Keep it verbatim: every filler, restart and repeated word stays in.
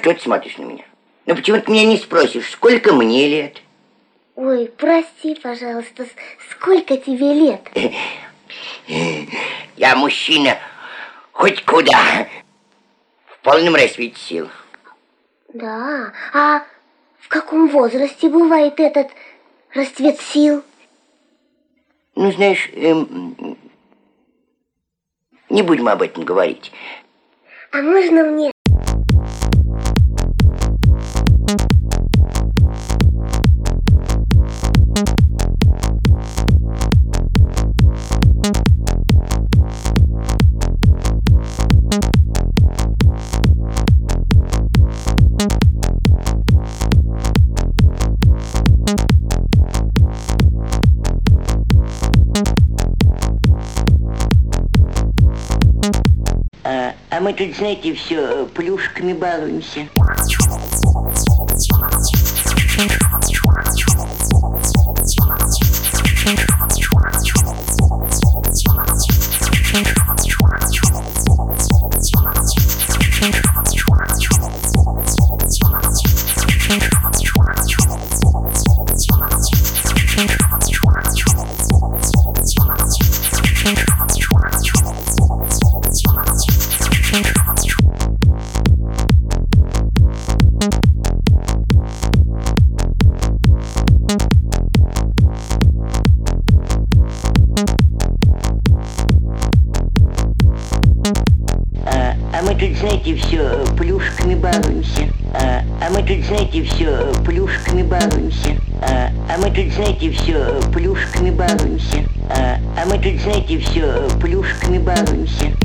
Что ты смотришь на меня? Ну почему ты меня не спросишь, сколько мне лет? Ой, прости, пожалуйста, сколько тебе лет? Я мужчина хоть куда, в полном расцвете сил. Да, а в каком возрасте бывает этот расцвет сил? Ну, знаешь, эм, не будем об этом говорить. А можно мне? А, а мы тут, знаете, все плюшками балуемся. А мы тут, знаете, все плюшками балуемся. А, а мы тут, знаете, все плюшками балуемся. А, а мы тут, знаете, все плюшками балуемся. А, а мы тут, знаете, все плюшками балуемся.